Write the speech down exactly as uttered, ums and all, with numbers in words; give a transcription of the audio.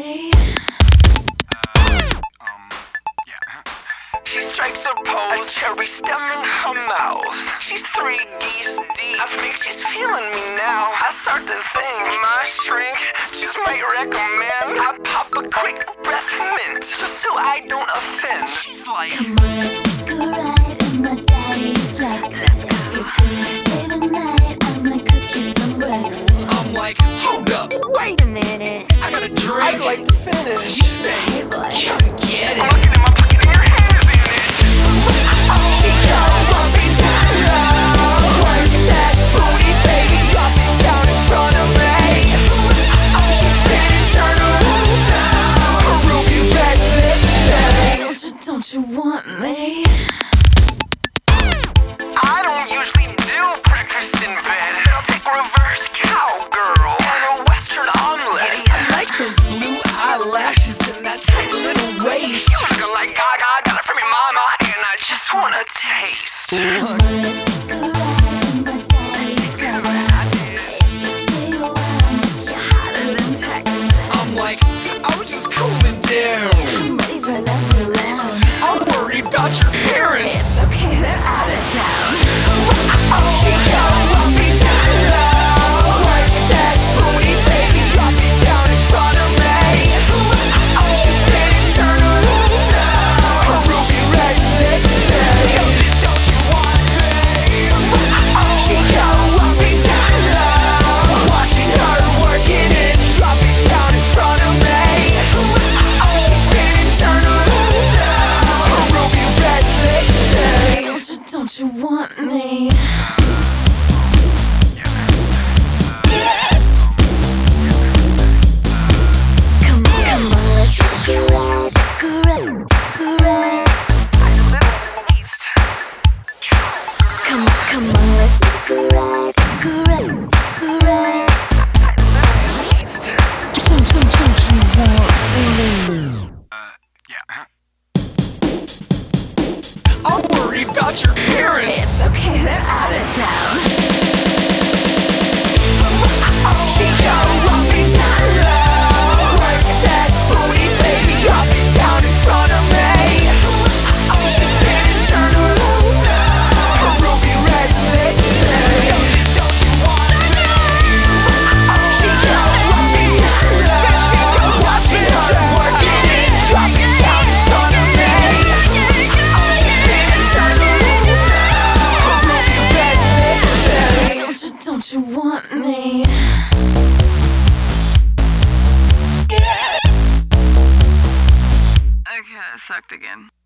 me? Um, yeah. She strikes her pose, a cherry stem in her mouth. She's three geese deep. I think she's feeling me now. I start to think my shrink just might recommend I pop a quick breath mint, just so I don't offend. She's like, Come on, let's take a ride, and my daddy's like, let's go. If you're gonna stay the night, I'ma cook you some breakfast. I'm like, hold up, Wait a minute. I got a drink. I'd like to finish. You say, Hey, boy. gotta get I'm it. looking in my pocket and your hands in it. She go up and down low. Work that booty, baby, drop it down in front of me. She's spinning, turn around, her ruby red lips say, Don't you, don't you want me? I don't usually do breakfast in bed. I'll take reverse cowgirl and a western omelet. I like those blue eyelashes and that tight little waist. You looking like Gaga, got it from your mama, and I just wanna taste. Come on, let's take a ride, and my daddy's like, if you stay a while, make you hotter than Texas. I'm like, I was just cooling down. I'm ready for another round. I'm worried about your parents. It's okay, they're out of town. She go up and down low. Work that booty, baby, drop it down in front of me. She's spinning, turn around, her ruby red lips say, don't you want me? She go up and down low. Watching her working it, drop it down in front of me. She's spinning, turn around, her ruby red lips say, Don't you, don't you want me? Come on, come on, let's take a ride, take a ride, take a ride. Come on, come on, let's take a ride, take a ride, take a ride. Don't, don't, don't you want me? Uh, yeah. I'm worried about your parents. It's okay, they're out of town. She go up and down low. Work that booty, baby, drop it down in front of me. She's spinning, turn around, her ruby red lips say, don't you want me? She go up and down low. Watching her working it, drop it down in front of me. She's spinning, turn around, her ruby red lips say, Don't you, don't you want me? Okay, that sucked again.